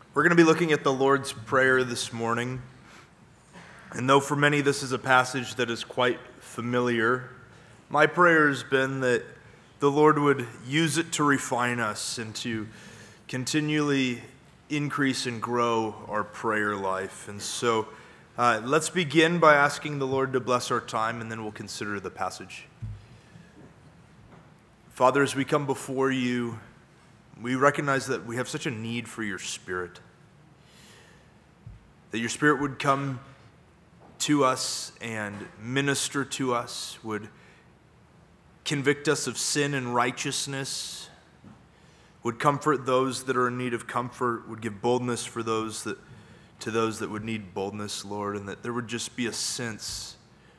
We're going to be looking at the Lord's Prayer this morning. And though for many this is a passage that is quite familiar, my prayer has been that the Lord would use it to refine us and to continually increase and grow our prayer life. And so let's begin by asking the Lord to bless our time, and then we'll consider the passage. Father, as we come before you, we recognize that we have such a need for your Spirit. That your Spirit would come to us and minister to us, would convict us of sin and righteousness, would comfort those that are in need of comfort, would give boldness to those that would need boldness, Lord, and that there would just be a sense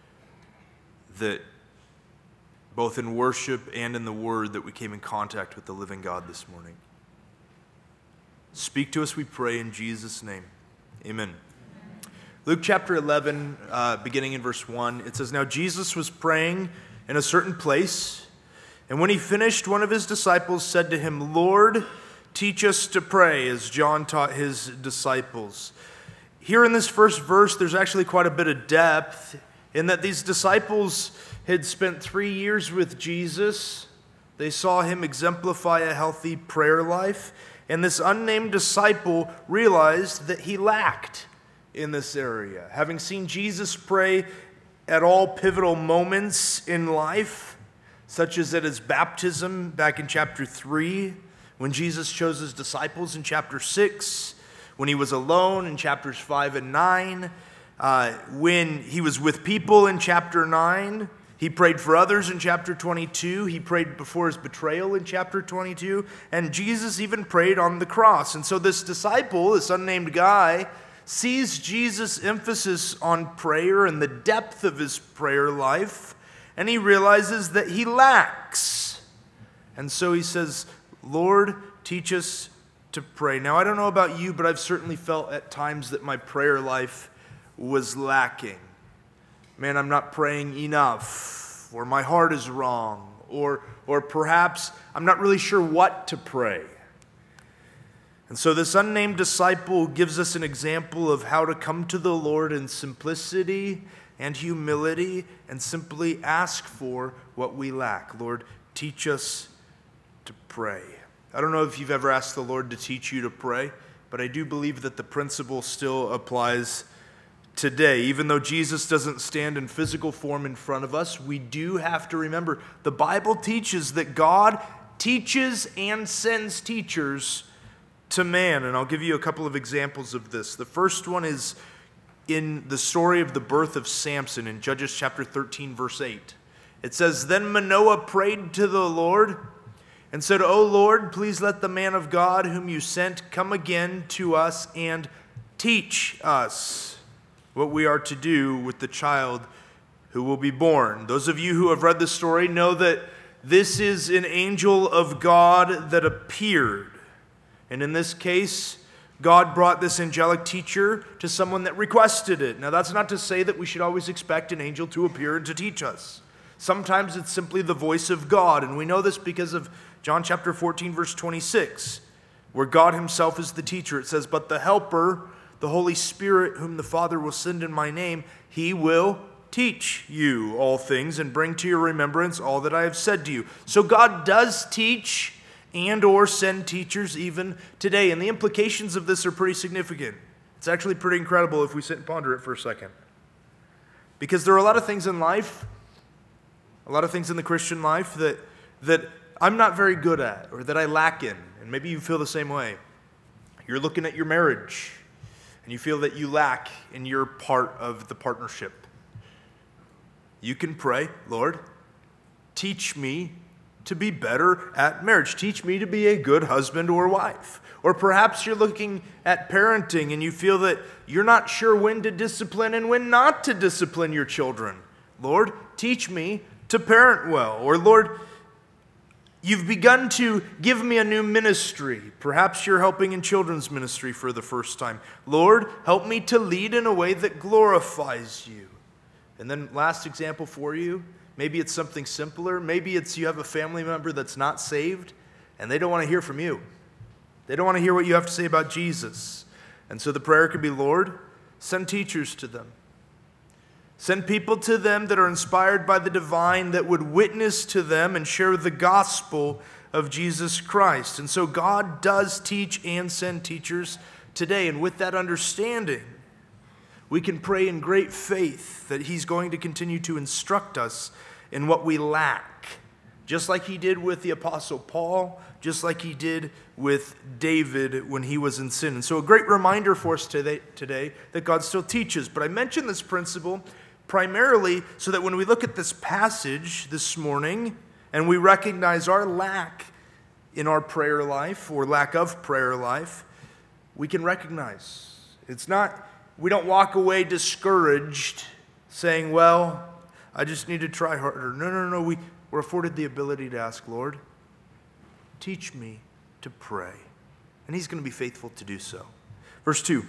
that both in worship and in the word that we came in contact with the living God this morning. Speak to us, we pray, in Jesus' name. Amen. Luke chapter 11, beginning in verse 1, it says, "Now Jesus was praying in a certain place, and when he finished, one of his disciples said to him, 'Lord, teach us to pray,' as John taught his disciples." Here in this first verse, there's actually quite a bit of depth in that these disciples had spent 3 years with Jesus. They saw him exemplify a healthy prayer life, and this unnamed disciple realized that he lacked in this area. Having seen Jesus pray at all pivotal moments in life, such as at his baptism back in chapter 3, when Jesus chose his disciples in chapter 6, when he was alone in chapters 5 and 9, when he was with people in chapter 9, he prayed for others in chapter 22. He prayed before his betrayal in chapter 22. And Jesus even prayed on the cross. And so this disciple, this unnamed guy, sees Jesus' emphasis on prayer and the depth of his prayer life. And he realizes that he lacks. And so he says, "Lord, teach us to pray." Now, I don't know about you, but I've certainly felt at times that my prayer life was lacking. Man, I'm not praying enough, or my heart is wrong, or perhaps I'm not really sure what to pray. And so this unnamed disciple gives us an example of how to come to the Lord in simplicity and humility and simply ask for what we lack. Lord, teach us to pray. I don't know if you've ever asked the Lord to teach you to pray, but I do believe that the principle still applies today. Even though Jesus doesn't stand in physical form in front of us, we do have to remember the Bible teaches that God teaches and sends teachers to man. And I'll give you a couple of examples of this. The first one is in the story of the birth of Samson in Judges chapter 13, verse 8. It says, "Then Manoah prayed to the Lord and said, 'O Lord, please let the man of God whom you sent come again to us and teach us what we are to do with the child who will be born.'" Those of you who have read the story know that this is an angel of God that appeared. And in this case, God brought this angelic teacher to someone that requested it. Now, that's not to say that we should always expect an angel to appear and to teach us. Sometimes it's simply the voice of God, and we know this because of John chapter 14, verse 26, where God himself is the teacher. It says, "But the Helper, the Holy Spirit, whom the Father will send in my name, he will teach you all things and bring to your remembrance all that I have said to you." So God does teach and or send teachers even today. And the implications of this are pretty significant. It's actually pretty incredible if we sit and ponder it for a second. Because there are a lot of things in life, a lot of things in the Christian life that I'm not very good at or that I lack in. And maybe you feel the same way. You're looking at your marriage and you feel that you lack in your part of the partnership. You can pray, "Lord, teach me to be better at marriage. Teach me to be a good husband or wife." Or perhaps you're looking at parenting and you feel that you're not sure when to discipline and when not to discipline your children. "Lord, teach me to parent well." Or, "Lord, you've begun to give me a new ministry." Perhaps you're helping in children's ministry for the first time. "Lord, help me to lead in a way that glorifies you." And then last example for you, maybe it's something simpler. Maybe it's you have a family member that's not saved and they don't want to hear from you. They don't want to hear what you have to say about Jesus. And so the prayer could be, Lord, send teachers to them. Send people to them that are inspired by the divine, that would witness to them and share the gospel of Jesus Christ. And so God does teach and send teachers today. And with that understanding, we can pray in great faith that He's going to continue to instruct us in what we lack, just like He did with the Apostle Paul, just like He did with David when he was in sin. And so a great reminder for us today that God still teaches. But I mention this principle primarily so that when we look at this passage this morning and we recognize our lack in our prayer life or lack of prayer life, we can recognize. We don't walk away discouraged saying, well, I just need to try harder. No. We're afforded the ability to ask, Lord, teach me to pray. And He's going to be faithful to do so. Verse 2.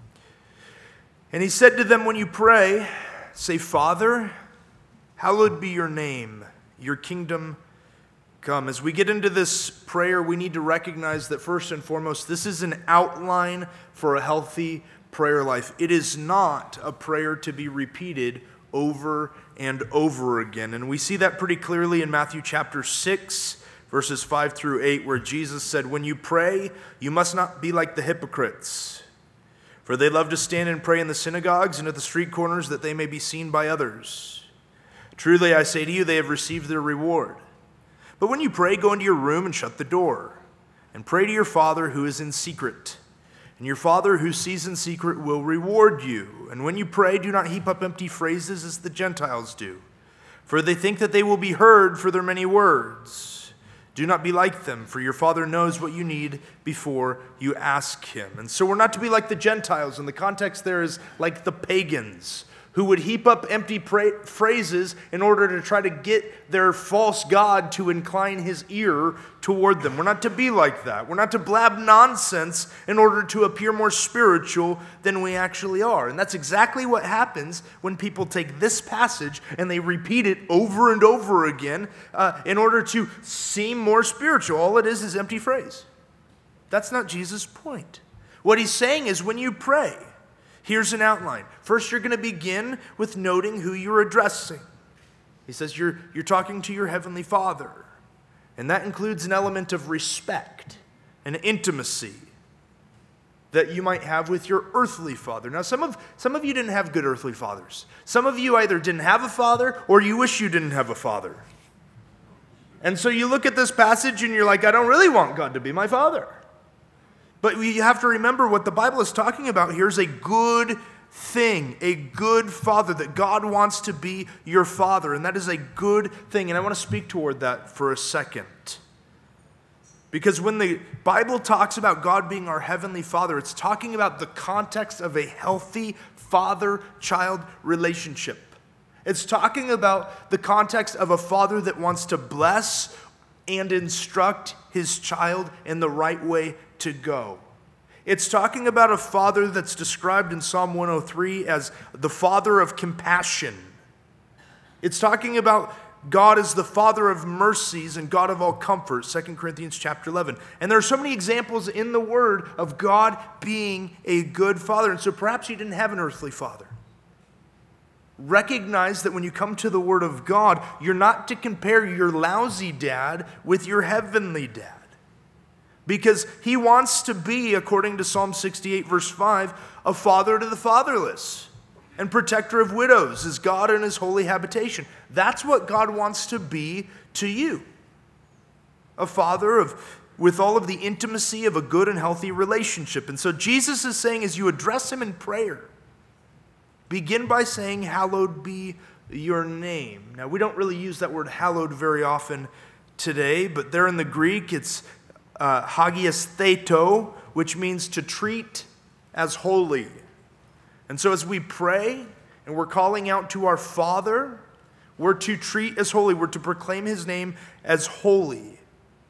And He said to them, when you pray, say, Father, hallowed be your name, your kingdom come. As we get into this prayer, we need to recognize that first and foremost, this is an outline for a healthy prayer life. It is not a prayer to be repeated over and over again. And we see that pretty clearly in Matthew chapter 6, verses 5 through 8, where Jesus said, when you pray, you must not be like the hypocrites, for they love to stand and pray in the synagogues and at the street corners that they may be seen by others. Truly I say to you, they have received their reward. But when you pray, go into your room and shut the door, and pray to your Father who is in secret. And your Father who sees in secret will reward you. And when you pray, do not heap up empty phrases as the Gentiles do, for they think that they will be heard for their many words. Do not be like them, for your Father knows what you need before you ask Him. And so we're not to be like the Gentiles. And the context there is like the pagans, who would heap up empty phrases in order to try to get their false god to incline his ear toward them. We're not to be like that. We're not to blab nonsense in order to appear more spiritual than we actually are. And that's exactly what happens when people take this passage and they repeat it over and over again in order to seem more spiritual. All it is empty phrase. That's not Jesus' point. What He's saying is when you pray, here's an outline. First, you're going to begin with noting who you're addressing. He says you're talking to your Heavenly Father. And that includes an element of respect and intimacy that you might have with your earthly father. Now, some of you didn't have good earthly fathers. Some of you either didn't have a father or you wish you didn't have a father. And so you look at this passage and you're like, I don't really want God to be my father. But you have to remember what the Bible is talking about here is a good thing, a good father, that God wants to be your father, and that is a good thing. And I want to speak toward that for a second. Because when the Bible talks about God being our heavenly Father, it's talking about the context of a healthy father-child relationship. It's talking about the context of a father that wants to bless and instruct his child in the right way to go. It's talking about a father that's described in Psalm 103 as the father of compassion. It's talking about God as the Father of mercies and God of all comfort, 2 Corinthians chapter 11. And there are so many examples in the Word of God being a good father. And so perhaps you didn't have an earthly father. Recognize that when you come to the Word of God, you're not to compare your lousy dad with your heavenly dad. Because He wants to be, according to Psalm 68, verse 5, a father to the fatherless and protector of widows, as God in His holy habitation. That's what God wants to be to you. A father with all of the intimacy of a good and healthy relationship. And so Jesus is saying, as you address Him in prayer, begin by saying, hallowed be your name. Now, we don't really use that word hallowed very often today, but there in the Greek, it's hagios theto, which means to treat as holy. And so as we pray and we're calling out to our Father, we're to treat as holy. We're to proclaim His name as holy.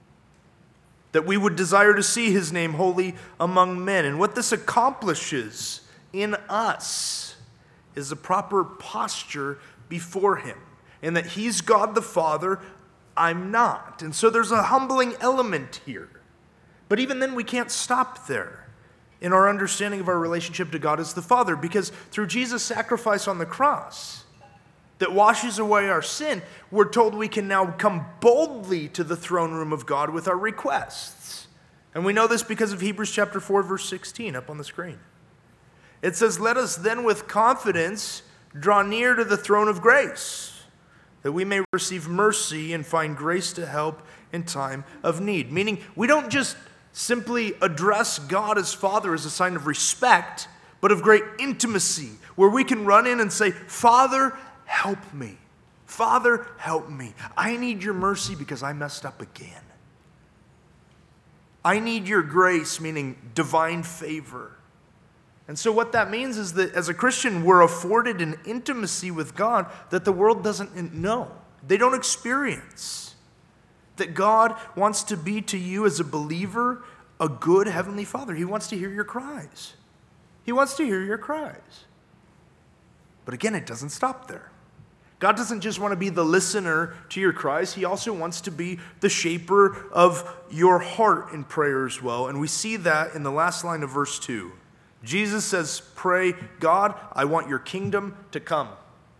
That we would desire to see His name holy among men. And what this accomplishes in us is a proper posture before Him. And that He's God the Father, I'm not. And so there's a humbling element here. But even then, we can't stop there in our understanding of our relationship to God as the Father, because through Jesus' sacrifice on the cross that washes away our sin, we're told we can now come boldly to the throne room of God with our requests. And we know this because of Hebrews chapter 4, verse 16 up on the screen. It says, "Let us then with confidence draw near to the throne of grace, that we may receive mercy and find grace to help in time of need." Meaning, we don't just simply address God as Father as a sign of respect, but of great intimacy, where we can run in and say, "Father, help me. Father, help me. I need your mercy because I messed up again. I need your grace," meaning divine favor. And so what that means is that as a Christian, we're afforded an intimacy with God that the world doesn't know. They don't experience. That God wants to be to you as a believer a good heavenly Father. He wants to hear your cries. He wants to hear your cries. But again, it doesn't stop there. God doesn't just want to be the listener to your cries. He also wants to be the shaper of your heart in prayer as well. And we see that in the last line of verse 2. Jesus says, "Pray, God, I want your kingdom to come."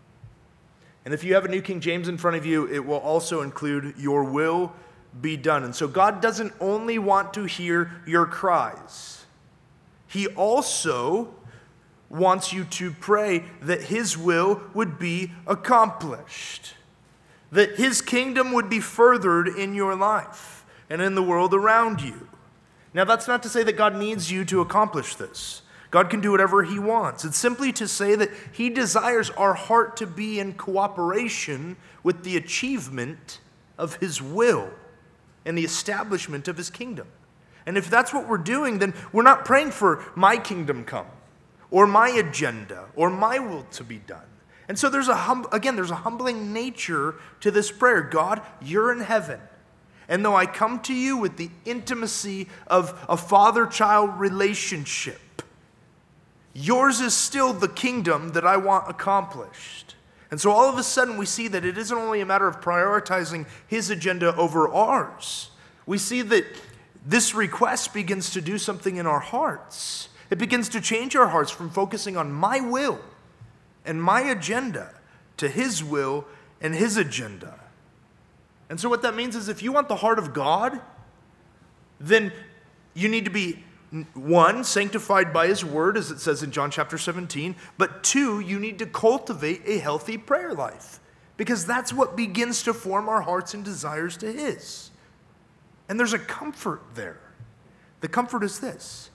And if you have a New King James in front of you, it will also include "your will be done." And so God doesn't only want to hear your cries. He also wants you to pray that his will would be accomplished, that his kingdom would be furthered in your life and in the world around you. Now, that's not to say that God needs you to accomplish this. God can do whatever he wants. It's simply to say that he desires our heart to be in cooperation with the achievement of his will and the establishment of his kingdom. And if that's what we're doing, then we're not praying for my kingdom come or my agenda or my will to be done. And so there's a humbling nature to this prayer. God, you're in heaven. And though I come to you with the intimacy of a father-child relationship, yours is still the kingdom that I want accomplished. And so all of a sudden we see that it isn't only a matter of prioritizing his agenda over ours. We see that this request begins to do something in our hearts. It begins to change our hearts from focusing on my will and my agenda to his will and his agenda. And so what that means is if you want the heart of God, then you need to be, one, sanctified by his word, as it says in John chapter 17, but two, you need to cultivate a healthy prayer life, because that's what begins to form our hearts and desires to his. And there's a comfort there. The comfort is this.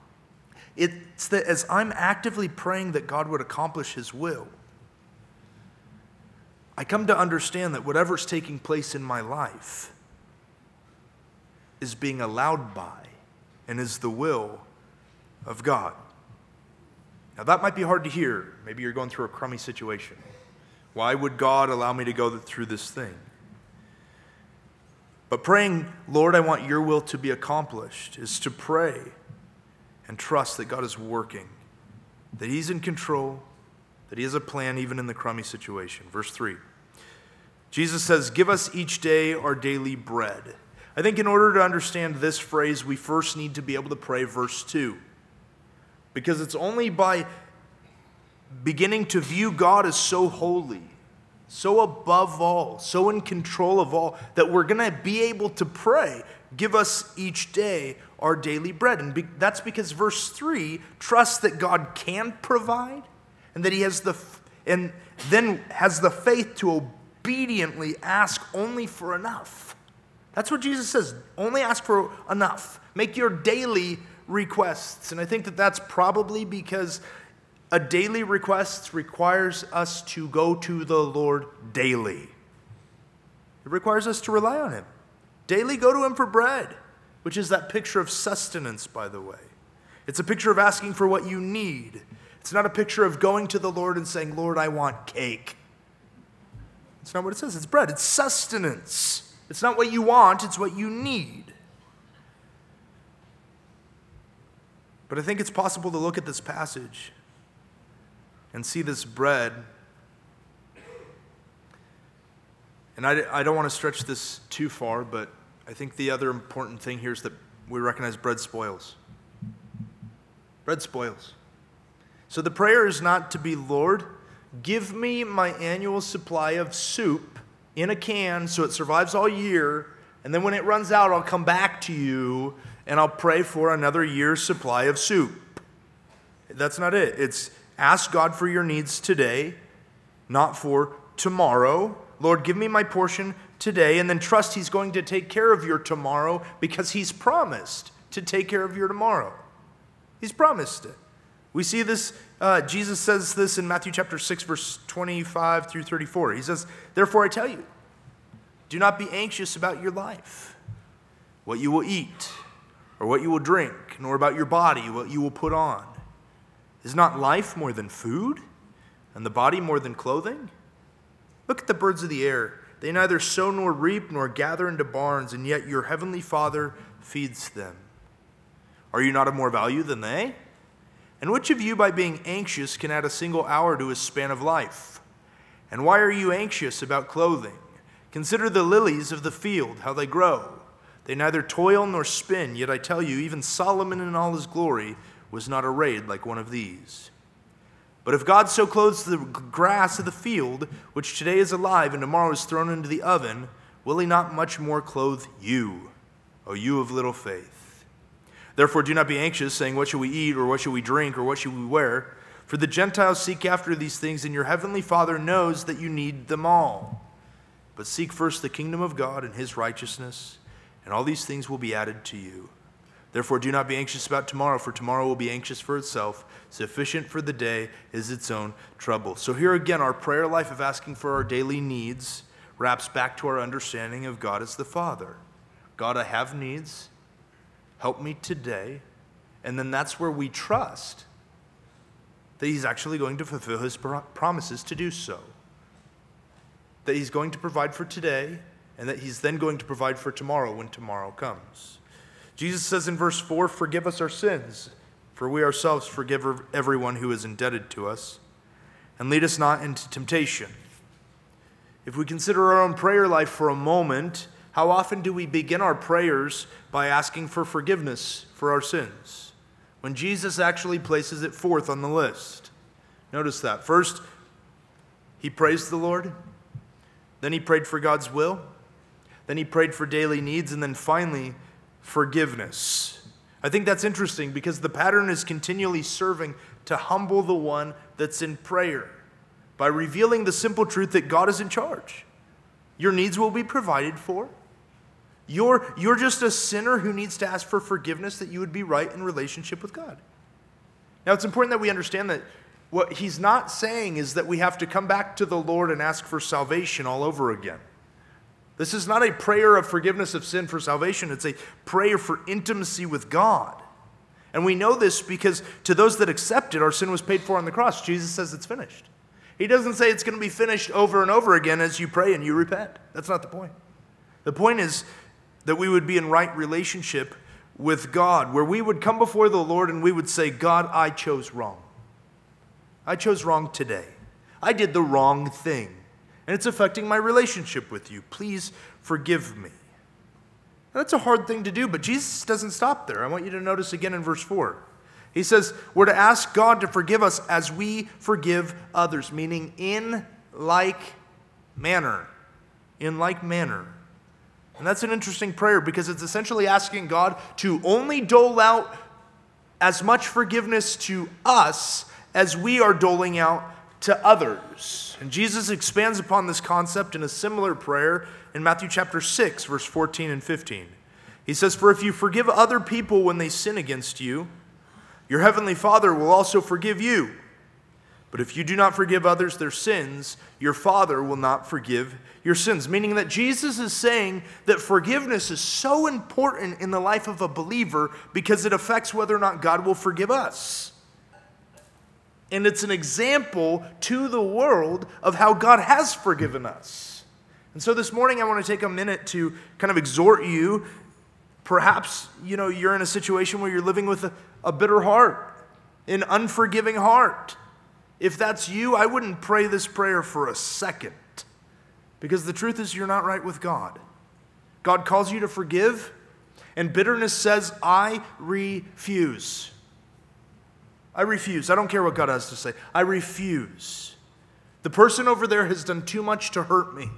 It's that as I'm actively praying that God would accomplish his will, I come to understand that whatever's taking place in my life is being allowed by and is the will of God. Now that might be hard to hear. Maybe you're going through a crummy situation. Why would God allow me to go through this thing? But praying, "Lord, I want your will to be accomplished," is to pray and trust that God is working, that he's in control, that he has a plan even in the crummy situation. Verse 3. Jesus says, "Give us each day our daily bread." I think in order to understand this phrase, we first need to be able to pray verse 2. Because it's only by beginning to view God as so holy, so above all, so in control of all, that we're going to be able to pray, "Give us each day our daily bread." And that's because verse 3 trusts that God can provide and that he has then has the faith to obediently ask only for enough. That's what Jesus says. Only ask for enough. Make your daily requests. And I think that that's probably because a daily request requires us to go to the Lord daily. It requires us to rely on him. Daily go to him for bread, which is that picture of sustenance, by the way. It's a picture of asking for what you need. It's not a picture of going to the Lord and saying, "Lord, I want cake." It's not what it says. It's bread. It's sustenance. It's not what you want, it's what you need. But I think it's possible to look at this passage and see this bread. And I don't want to stretch this too far, but I think the other important thing here is that we recognize bread spoils. Bread spoils. So the prayer is not to be, Lord, give me my annual supply of soup in a can so it survives all year, and then when it runs out, I'll come back to you and I'll pray for another year's supply of soup. That's not it. It's ask God for your needs today, not for tomorrow. Lord, give me my portion today, and then trust He's going to take care of your tomorrow because He's promised to take care of your tomorrow. He's promised it. We see this, Jesus says this in Matthew chapter 6, verse 25 through 34. He says, therefore I tell you, do not be anxious about your life, what you will eat, or what you will drink, nor about your body, what you will put on. Is not life more than food, and the body more than clothing? Look at the birds of the air. They neither sow nor reap nor gather into barns, and yet your heavenly Father feeds them. Are you not of more value than they? And which of you, by being anxious, can add a single hour to his span of life? And why are you anxious about clothing? Consider the lilies of the field, how they grow. They neither toil nor spin, yet I tell you, even Solomon in all his glory was not arrayed like one of these. But if God so clothes the grass of the field, which today is alive and tomorrow is thrown into the oven, will he not much more clothe you, O you of little faith? Therefore do not be anxious, saying, what shall we eat, or what shall we drink, or what shall we wear? For the Gentiles seek after these things, and your heavenly Father knows that you need them all. But seek first the kingdom of God and his righteousness, and all these things will be added to you. Therefore do not be anxious about tomorrow, for tomorrow will be anxious for itself. Sufficient for the day is its own trouble. So here again, our prayer life of asking for our daily needs wraps back to our understanding of God as the Father. God, I have needs. Help me today. And then that's where we trust that he's actually going to fulfill his promises to do so. That he's going to provide for today, and that he's then going to provide for tomorrow when tomorrow comes. Jesus says in verse 4, forgive us our sins, for we ourselves forgive everyone who is indebted to us, and lead us not into temptation. If we consider our own prayer life for a moment, how often do we begin our prayers by asking for forgiveness for our sins, when Jesus actually places it forth on the list? Notice that. First, he praised the Lord. Then he prayed for God's will. Then he prayed for daily needs. And then finally, forgiveness. I think that's interesting because the pattern is continually serving to humble the one that's in prayer by revealing the simple truth that God is in charge. Your needs will be provided for. You're just a sinner who needs to ask for forgiveness that you would be right in relationship with God. Now, it's important that we understand that what he's not saying is that we have to come back to the Lord and ask for salvation all over again. This is not a prayer of forgiveness of sin for salvation. It's a prayer for intimacy with God. And we know this because to those that accept it, our sin was paid for on the cross. Jesus says it's finished. He doesn't say it's going to be finished over and over again as you pray and you repent. That's not the point. The point is that we would be in right relationship with God, where we would come before the Lord and we would say, God, I chose wrong. I chose wrong today. I did the wrong thing, and it's affecting my relationship with you. Please forgive me. That's a hard thing to do, but Jesus doesn't stop there. I want you to notice again in verse 4. He says, we're to ask God to forgive us as we forgive others, meaning in like manner. In like manner. And that's an interesting prayer because it's essentially asking God to only dole out as much forgiveness to us as we are doling out to others. And Jesus expands upon this concept in a similar prayer in Matthew chapter 6, verse 14 and 15. He says, for if you forgive other people when they sin against you, your heavenly Father will also forgive you. But if you do not forgive others their sins, your Father will not forgive your sins. Meaning that Jesus is saying that forgiveness is so important in the life of a believer because it affects whether or not God will forgive us. And it's an example to the world of how God has forgiven us. And so this morning I want to take a minute to kind of exhort you. Perhaps, you're in a situation where you're living with a bitter heart, an unforgiving heart. If that's you, I wouldn't pray this prayer for a second. Because the truth is you're not right with God. God calls you to forgive. And bitterness says, I refuse. I refuse. I don't care what God has to say. I refuse. The person over there has done too much to hurt me.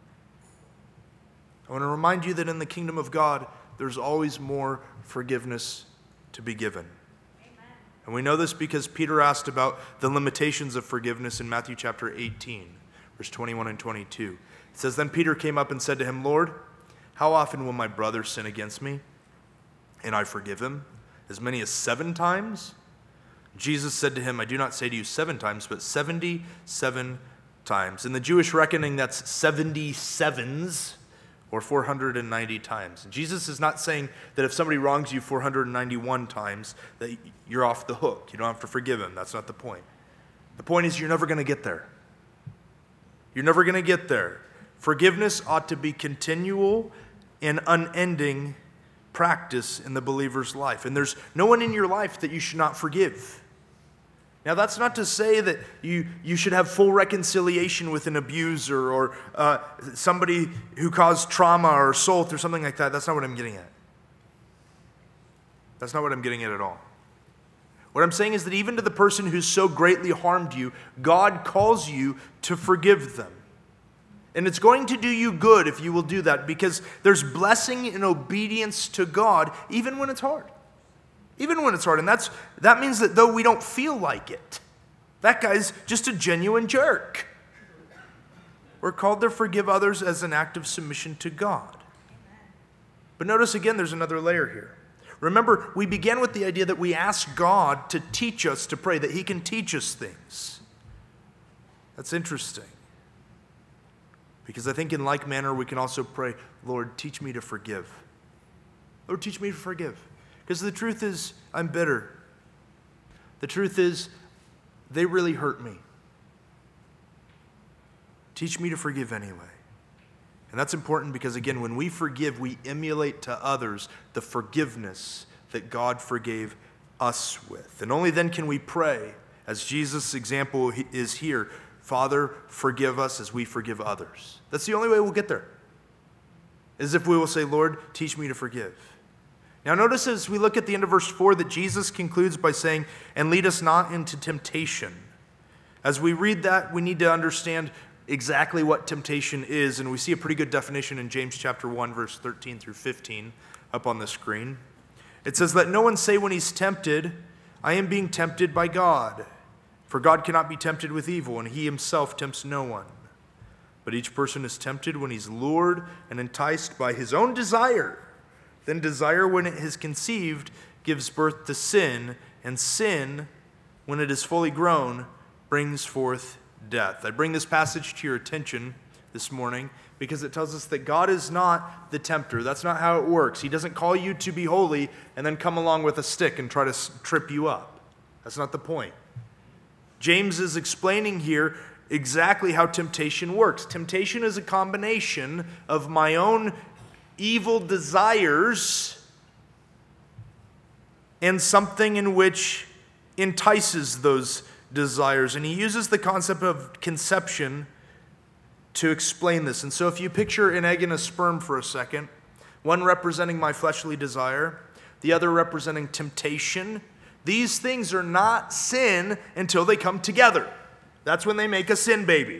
I want to remind you that in the kingdom of God, there's always more forgiveness to be given. Amen. And we know this because Peter asked about the limitations of forgiveness in Matthew chapter 18, verse 21 and 22. It says, Then Peter came up and said to him, Lord, how often will my brother sin against me, and I forgive him? As many as 7 times? Jesus said to him, I do not say to you 7 times, but 77 times. In the Jewish reckoning, that's 77s, or 490 times. And Jesus is not saying that if somebody wrongs you 491 times, that you're off the hook. You don't have to forgive him. That's not the point. The point is you're never going to get there. You're never going to get there. Forgiveness ought to be continual and unending practice in the believer's life. And there's no one in your life that you should not forgive. Now, that's not to say that you should have full reconciliation with an abuser or somebody who caused trauma or assault or something like that. That's not what I'm getting at. That's not what I'm getting at all. What I'm saying is that even to the person who's so greatly harmed you, God calls you to forgive them. And it's going to do you good if you will do that, because there's blessing in obedience to God even when it's hard. Even when it's hard. And that means that though we don't feel like it, that guy's just a genuine jerk. We're called to forgive others as an act of submission to God. But notice again, there's another layer here. Remember, we began with the idea that we ask God to teach us to pray, that he can teach us things. That's interesting. Because I think in like manner, we can also pray, Lord, teach me to forgive. Lord, teach me to forgive. Because the truth is, I'm bitter. The truth is, they really hurt me. Teach me to forgive anyway. And that's important because, again, when we forgive, we emulate to others the forgiveness that God forgave us with. And only then can we pray, as Jesus' example is here, Father, forgive us as we forgive others. That's the only way we'll get there, is if we will say, Lord, teach me to forgive. Now notice as we look at the end of verse 4 that Jesus concludes by saying, and lead us not into temptation. As we read that, we need to understand exactly what temptation is, and we see a pretty good definition in James chapter 1, verse 13 through 15 up on the screen. It says, let no one say when he's tempted, I am being tempted by God. For God cannot be tempted with evil, and he himself tempts no one. But each person is tempted when he's lured and enticed by his own desire. Then desire, when it is conceived, gives birth to sin, and sin, when it is fully grown, brings forth death. I bring this passage to your attention this morning because it tells us that God is not the tempter. That's not how it works. He doesn't call you to be holy and then come along with a stick and try to trip you up. That's not the point. James is explaining here exactly how temptation works. Temptation is a combination of my own evil desires and something in which entices those desires. And he uses the concept of conception to explain this. And so if you picture an egg and a sperm for a second, one representing my fleshly desire, the other representing temptation, these things are not sin until they come together. That's when they make a sin baby.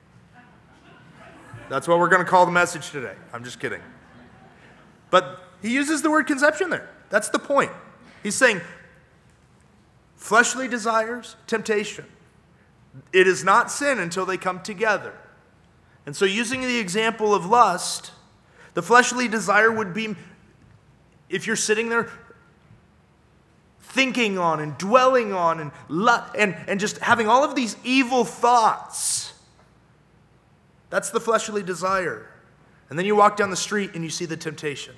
That's what we're going to call the message today. I'm just kidding. But he uses the word conception there. That's the point. He's saying fleshly desires, temptation. It is not sin until they come together. And so using the example of lust, the fleshly desire would be, if you're sitting there thinking on and dwelling on and just having all of these evil thoughts, that's the fleshly desire. And then you walk down the street and you see the temptation.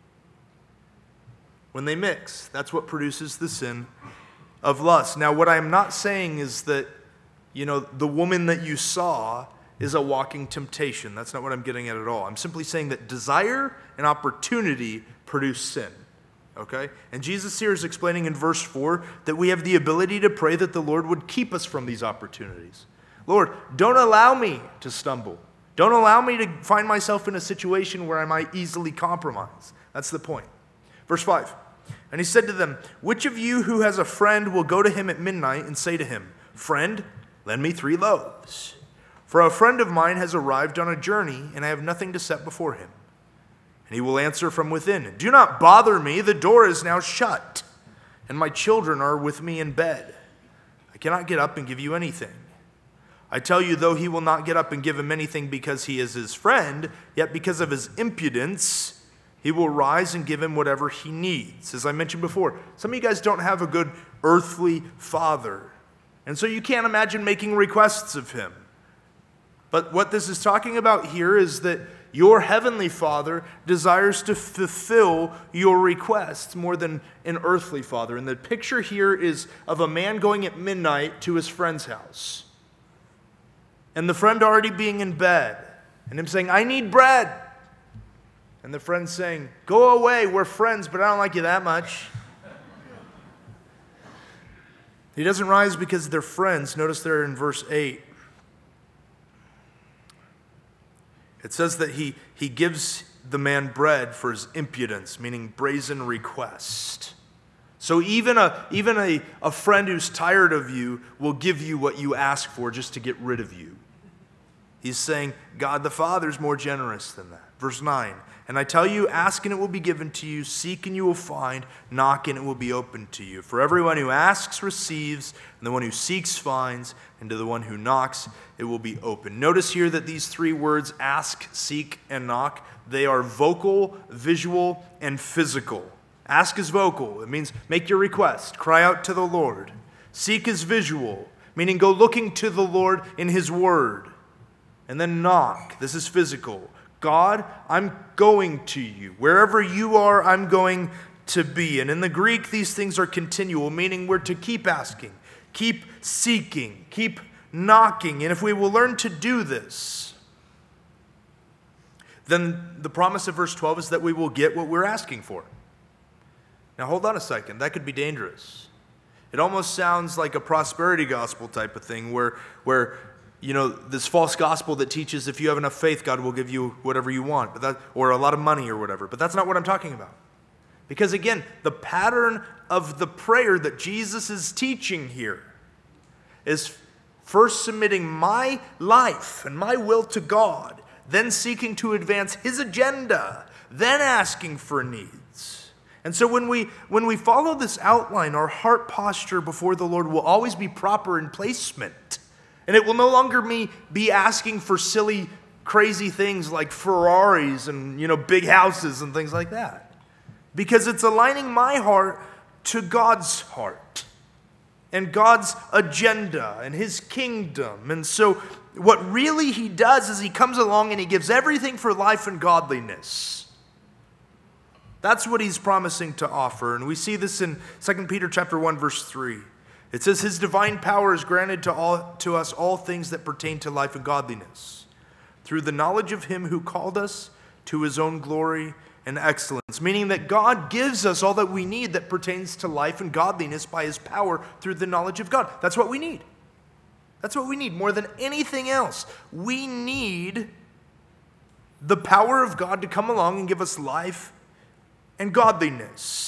When they mix, that's what produces the sin of lust. Now, what I'm not saying is that, the woman that you saw is a walking temptation. That's not what I'm getting at all. I'm simply saying that desire and opportunity produce sin. Okay? And Jesus here is explaining in verse 4 that we have the ability to pray that the Lord would keep us from these opportunities. Lord, don't allow me to stumble. Don't allow me to find myself in a situation where I might easily compromise. That's the point. Verse 5, and he said to them, which of you who has a friend will go to him at midnight and say to him, friend, lend me 3 loaves? For a friend of mine has arrived on a journey, and I have nothing to set before him. And he will answer from within, do not bother me, the door is now shut, and my children are with me in bed. I cannot get up and give you anything. I tell you, though he will not get up and give him anything because he is his friend, yet because of his impudence, he will rise and give him whatever he needs. As I mentioned before, some of you guys don't have a good earthly father, and so you can't imagine making requests of him. But what this is talking about here is that your heavenly Father desires to fulfill your requests more than an earthly father. And the picture here is of a man going at midnight to his friend's house, and the friend already being in bed, and him saying, I need bread. And the friend saying, go away, we're friends, but I don't like you that much. He doesn't rise because they're friends. Notice there in verse 8. It says that he gives the man bread for his impudence, meaning brazen request. So even a friend who's tired of you will give you what you ask for just to get rid of you. He's saying God the Father is more generous than that. Verse 9, and I tell you, ask and it will be given to you, seek and you will find, knock and it will be opened to you. For everyone who asks receives, and the one who seeks finds, and to the one who knocks it will be opened. Notice here that these 3 words, ask, seek, and knock, they are vocal, visual, and physical. Ask is vocal. It means make your request, cry out to the Lord. Seek is visual, meaning go looking to the Lord in his word. And then knock, this is physical. God, I'm going to you. Wherever you are, I'm going to be. And in the Greek, these things are continual, meaning we're to keep asking, keep seeking, keep knocking. And if we will learn to do this, then the promise of verse 12 is that we will get what we're asking for. Now hold on a second, that could be dangerous. It almost sounds like a prosperity gospel type of thing where this false gospel that teaches if you have enough faith, God will give you whatever you want, or a lot of money or whatever. But that's not what I'm talking about. Because again, the pattern of the prayer that Jesus is teaching here is first submitting my life and my will to God, then seeking to advance his agenda, then asking for needs. And so when we follow this outline, our heart posture before the Lord will always be proper in placement. And it will no longer be asking for silly, crazy things like Ferraris and, big houses and things like that. Because it's aligning my heart to God's heart and God's agenda and his kingdom. And so what really he does is he comes along and he gives everything for life and godliness. That's what he's promising to offer. And we see this in 2 Peter chapter 1, verse 3. It says, his divine power is granted to us all things that pertain to life and godliness, through the knowledge of him who called us to his own glory and excellence. Meaning that God gives us all that we need that pertains to life and godliness by his power through the knowledge of God. That's what we need. That's what we need more than anything else. We need the power of God to come along and give us life and godliness.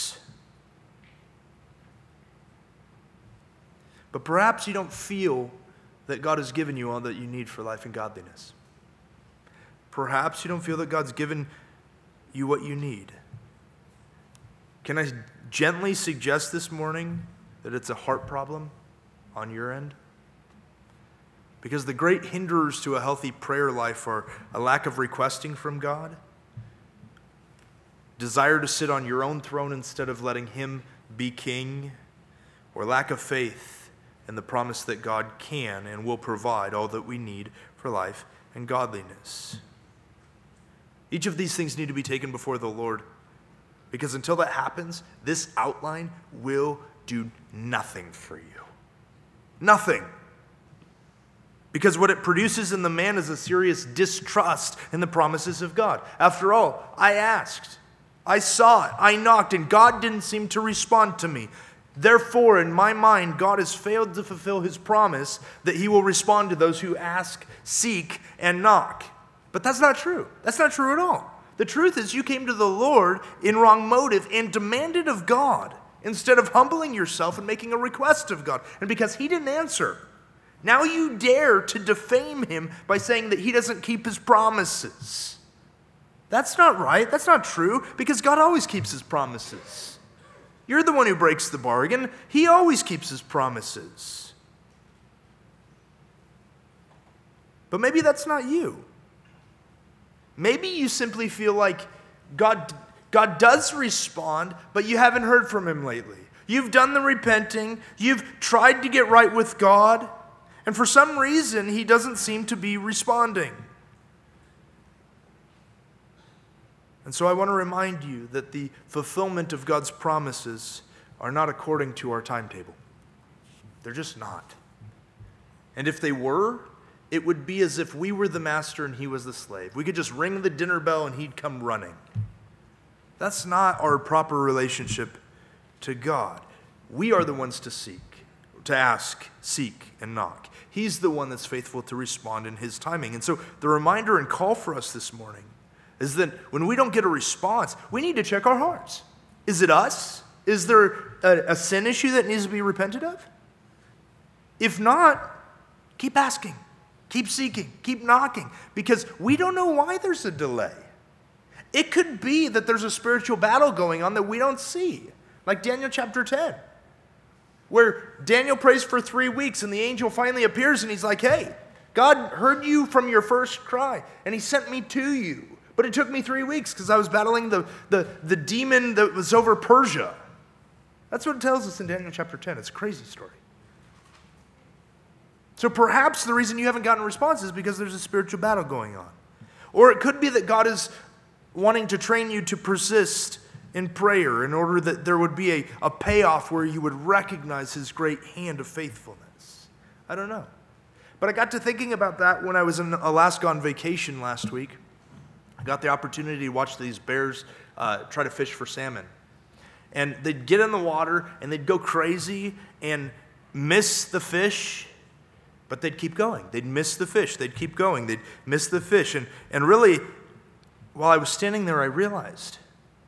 But perhaps you don't feel that God has given you all that you need for life and godliness. Perhaps you don't feel that God's given you what you need. Can I gently suggest this morning that it's a heart problem on your end? Because the great hinderers to a healthy prayer life are a lack of requesting from God, desire to sit on your own throne instead of letting him be king, or lack of faith and the promise that God can and will provide all that we need for life and godliness. Each of these things need to be taken before the Lord, because until that happens, this outline will do nothing for you. Nothing. Because what it produces in the man is a serious distrust in the promises of God. After all, I asked, I saw it, I knocked, and God didn't seem to respond to me. Therefore, in my mind, God has failed to fulfill his promise that he will respond to those who ask, seek, and knock. But that's not true. That's not true at all. The truth is you came to the Lord in wrong motive and demanded of God instead of humbling yourself and making a request of God. And because he didn't answer, now you dare to defame him by saying that he doesn't keep his promises. That's not right. That's not true, because God always keeps his promises. You're the one who breaks the bargain. He always keeps his promises. But maybe that's not you. Maybe you simply feel like God does respond, but you haven't heard from him lately. You've done the repenting. You've tried to get right with God. And for some reason, he doesn't seem to be responding. And so I want to remind you that the fulfillment of God's promises are not according to our timetable. They're just not. And if they were, it would be as if we were the master and he was the slave. We could just ring the dinner bell and he'd come running. That's not our proper relationship to God. We are the ones to seek, to ask, seek, and knock. He's the one that's faithful to respond in his timing. And so the reminder and call for us this morning is that when we don't get a response, we need to check our hearts. Is it us? Is there a sin issue that needs to be repented of? If not, keep asking, keep seeking, keep knocking, because we don't know why there's a delay. It could be that there's a spiritual battle going on that we don't see, like Daniel chapter 10, where Daniel prays for 3 weeks and the angel finally appears and he's like, hey, God heard you from your first cry and he sent me to you. But it took me 3 weeks because I was battling the demon that was over Persia. That's what it tells us in Daniel chapter 10. It's a crazy story. So perhaps the reason you haven't gotten a response is because there's a spiritual battle going on. Or it could be that God is wanting to train you to persist in prayer in order that there would be a payoff where you would recognize his great hand of faithfulness. I don't know. But I got to thinking about that when I was in Alaska on vacation last week. I got the opportunity to watch these bears try to fish for salmon. And they'd get in the water and they'd go crazy and miss the fish, but they'd keep going. They'd miss the fish. They'd keep going. They'd miss the fish. And really, while I was standing there, I realized,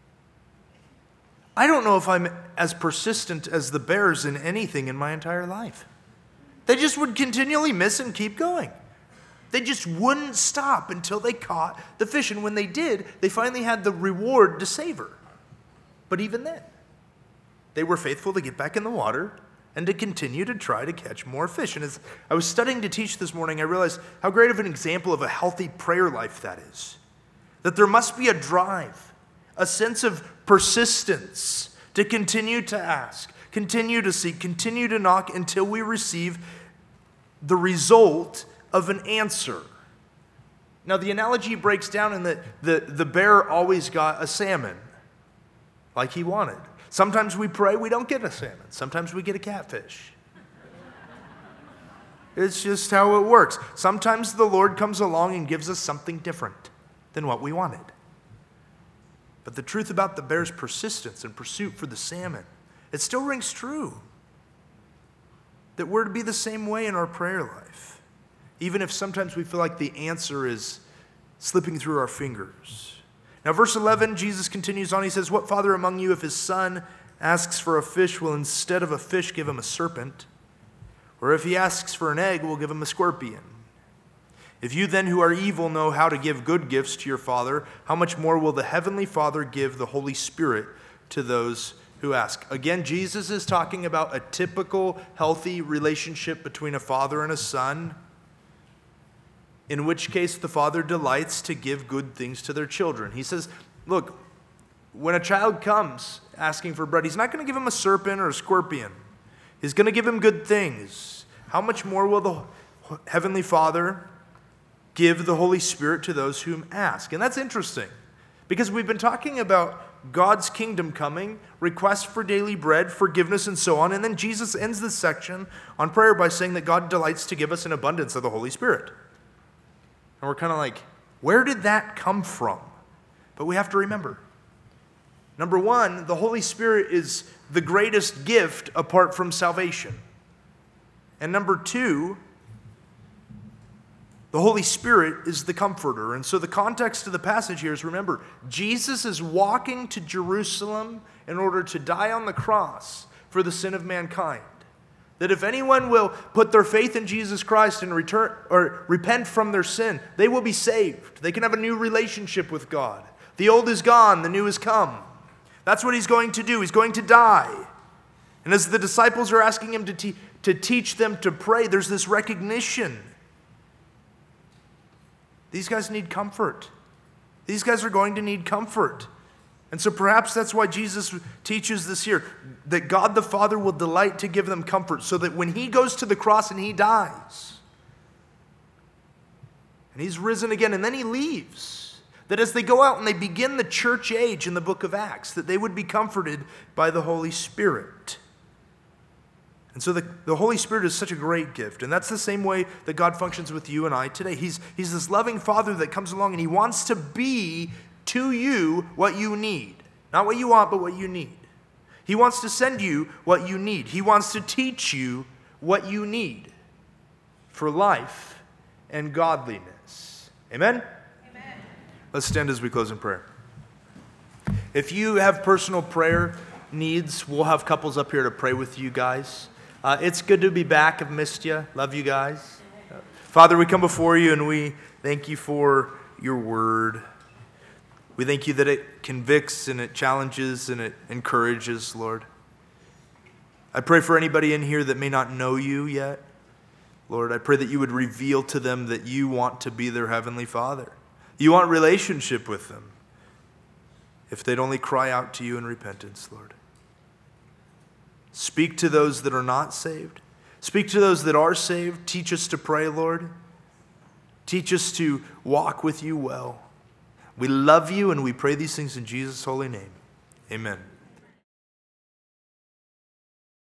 I don't know if I'm as persistent as the bears in anything in my entire life. They just would continually miss and keep going. They just wouldn't stop until they caught the fish. And when they did, they finally had the reward to savor. But even then, they were faithful to get back in the water and to continue to try to catch more fish. And as I was studying to teach this morning, I realized how great of an example of a healthy prayer life that is. That there must be a drive, a sense of persistence to continue to ask, continue to seek, continue to knock until we receive the result of an answer. Now, the analogy breaks down in that the bear always got a salmon like he wanted. Sometimes we pray, we don't get a salmon. Sometimes we get a catfish. It's just how it works. Sometimes the Lord comes along and gives us something different than what we wanted. But the truth about the bear's persistence and pursuit for the salmon, it still rings true. That we're to be the same way in our prayer life. Even if sometimes we feel like the answer is slipping through our fingers. Now, verse 11, Jesus continues on. He says, what father among you, if his son asks for a fish, will instead of a fish give him a serpent? Or if he asks for an egg, will give him a scorpion? If you then who are evil know how to give good gifts to your Father, how much more will the Heavenly Father give the Holy Spirit to those who ask? Again, Jesus is talking about a typical healthy relationship between a father and a son, in which case the father delights to give good things to their children. He says, look, when a child comes asking for bread, he's not going to give him a serpent or a scorpion. He's going to give him good things. How much more will the Heavenly Father give the Holy Spirit to those whom ask? And that's interesting, because we've been talking about God's kingdom coming, requests for daily bread, forgiveness, and so on. And then Jesus ends this section on prayer by saying that God delights to give us an abundance of the Holy Spirit. And we're kind of like, where did that come from? But we have to remember. Number one, the Holy Spirit is the greatest gift apart from salvation. And number two, The Holy Spirit is the comforter. And so the context of the passage here is, remember, Jesus is walking to Jerusalem in order to die on the cross for the sin of mankind. That if anyone will put their faith in Jesus Christ and return or repent from their sin, they will be saved. They can have a new relationship with God. The old is gone, the new has come. That's what he's going to do. He's going to die. And as the disciples are asking him to teach them to pray, there's this recognition. These guys need comfort. These guys are going to need comfort. And so perhaps that's why Jesus teaches this here, that God the Father will delight to give them comfort, so that when he goes to the cross and he dies, and he's risen again, and then he leaves, that as they go out and they begin the church age in the book of Acts, that they would be comforted by the Holy Spirit. And so the Holy Spirit is such a great gift. And that's the same way that God functions with you and I today. He's this loving Father that comes along and he wants to be to you what you need. Not what you want, but what you need. He wants to send you what you need. He wants to teach you what you need for life and godliness. Amen? Amen. Let's stand as we close in prayer. If you have personal prayer needs, we'll have couples up here to pray with you guys. It's good to be back. I've missed you. Love you guys. Father, we come before you and we thank you for your word. We thank you that it convicts and it challenges and it encourages, Lord. I pray for anybody in here that may not know you yet. Lord, I pray that you would reveal to them that you want to be their heavenly Father. You want relationship with them if they'd only cry out to you in repentance, Lord. Speak to those that are not saved. Speak to those that are saved. Teach us to pray, Lord. Teach us to walk with you well. We love you and we pray these things in Jesus' holy name. Amen.